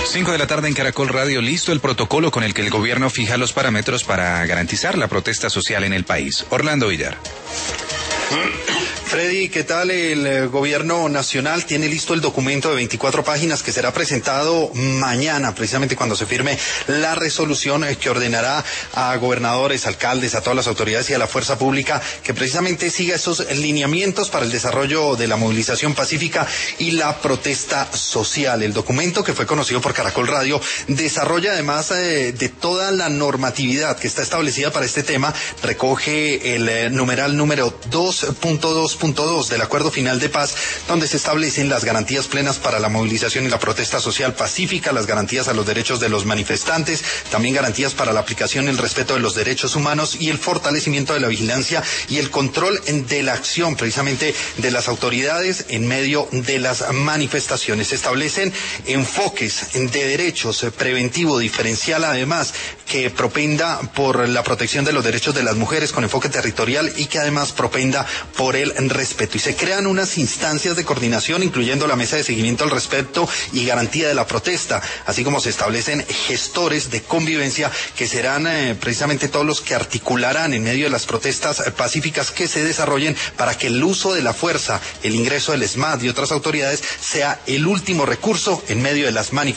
5 de la tarde en Caracol Radio, listo el protocolo con el que el gobierno fija los parámetros para garantizar la protesta social en el país. Orlando Villar. Freddy, ¿qué tal? El gobierno nacional tiene listo el documento de 24 páginas que será presentado mañana, precisamente cuando se firme la resolución que ordenará a gobernadores, alcaldes, a todas las autoridades y a la fuerza pública que precisamente siga esos lineamientos para el desarrollo de la movilización pacífica y la protesta social. El documento, que fue conocido por Caracol Radio, desarrolla además de toda la normatividad que está establecida para este tema, recoge el numeral número 2.2 del Acuerdo Final de Paz, donde se establecen las garantías plenas para la movilización y la protesta social pacífica, las garantías a los derechos de los manifestantes, también garantías para la aplicación y el respeto de los derechos humanos y el fortalecimiento de la vigilancia y el control de la acción precisamente de las autoridades en medio de las manifestaciones. Se establecen enfoques de derechos preventivo, diferencial, además, que propenda por la protección de los derechos de las mujeres con enfoque territorial y que además propenda por el respeto. Y se crean unas instancias de coordinación, incluyendo la mesa de seguimiento al respeto y garantía de la protesta, así como se establecen gestores de convivencia que serán precisamente todos los que articularán en medio de las protestas pacíficas que se desarrollen para que el uso de la fuerza, el ingreso del SMAT y otras autoridades sea el último recurso en medio de las manifestaciones.